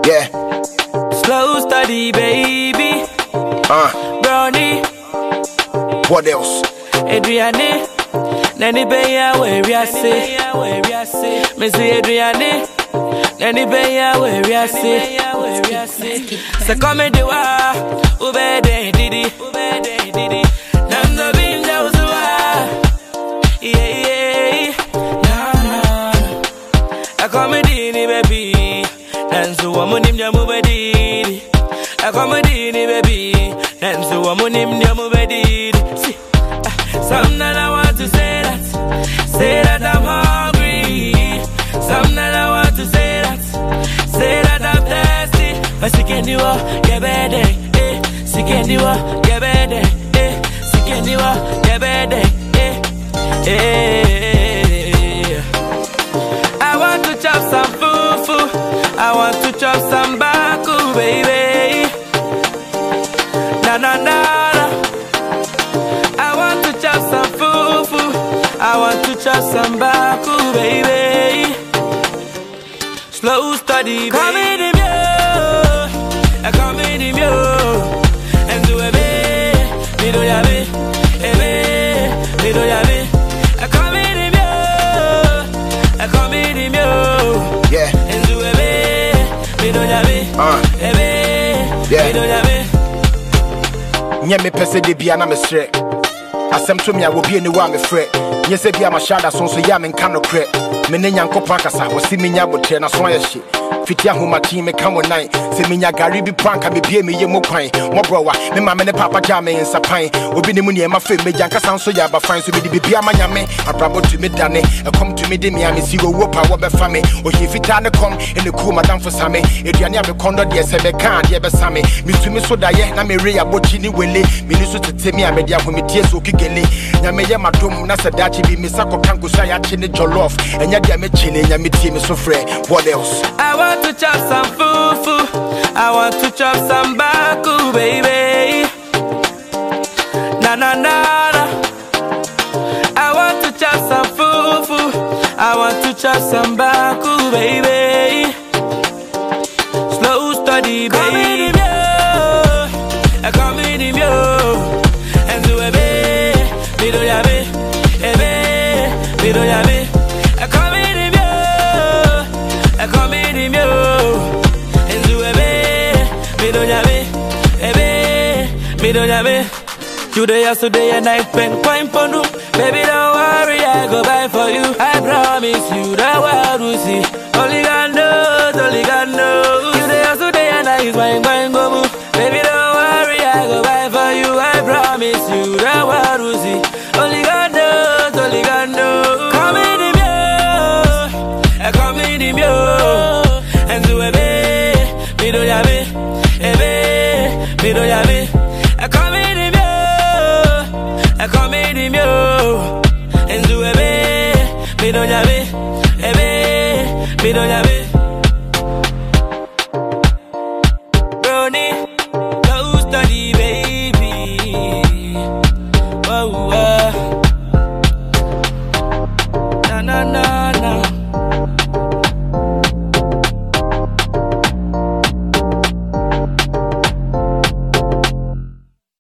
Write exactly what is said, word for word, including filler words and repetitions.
Yeah. Slow study, baby. Uh. Brownie. What else? Adriane. Nani beya where we are say. Missy Adriane. Nani beya where we are say. So come and do wa. Ubede didi. Ubede didi. Nando binja usuwa. Yeah yeah. Na na. I come dini baby. Nanzo wa munim jamu bedidi. I come dini baby. Nanzo wa munim jamu bedidi. See. Some that I want to say that, say that I'm hungry. Some that I want to say that, say that I'm thirsty. But she can't do what, get better, eh? She can't do what, get better, eh? She can't do what, get better, eh? Eh. I want to chop some fufu, I want to chop some baku, baby. Na na na. I want to chop some baku, baby. Slow study, baby. Come in him, yo. Come in him, yo. And do a bit. Me do ya be. Me do ya be. Come in him, yo. Come in him, yo. Yeah. And do a bit. Me do ya be. Uh. Me do ya be. Nye me pese de bia na me sre. Asem to me a wo bi eni wa me frɛ. Nye se bia ma shada so so ya me nka no krɛ. Me ne nyankopɔn akasa wo si me nya botre na so ayɛ hye. Fiti ahoma tin me ka wo nan. Se me nya gari bi pranka me bie me ye mo kwan. Mo browa me ma me ne papa ja me nsapan. Obi ne mu ne ma fe me janka san so ya ba fan so me di bibia ma nya me. Abrabo to me dane. E kom to me de me a me si wo wo pa wo be fa me. O hi fita ne kom ene ku madam fo sa me. Eduane a me kondo de se be kan de be sa me. Mi tu me so da ye na me re ya bochi ni wele. Mi ni so tete me a me dia ho me tie so kigele. Nya me ye madom na se dachi bi me sako kanko sha ya chi ne jollof. Enya dia me chi ne nya me tie me so frɛ. What else? I want to chop some fufu, I want to chop some baku, baby. Na na na na. I want to chop some fufu, I want to chop some baku, baby. Slow study, baby. Come in him, yo. Come in him, yo. And do a bit, me do ya be, ebe, me do ya be. Come in him, yo. Come in him, yo. And do a bit, me do ya be, ebe, me do ya be. Today, yesterday, and night, pen, point, ponu. Baby, don't worry, I go buy for you. I promise you, the world will see. Only God knows, only God knows. Today, yesterday, and night, wine, wine, go move. Baby, don't worry, I go buy for you. I promise you, the world will see. Only God knows, only God knows. Come in him, yo. Come in him, yo. And do a bit, me do ya be, ebe, me do ya be. Come in him, yo. Come in him, yo. And do a bit, me do ya be, ebe, me do ya be. Brownie, go study, baby. Whoa, whoa. Na na na.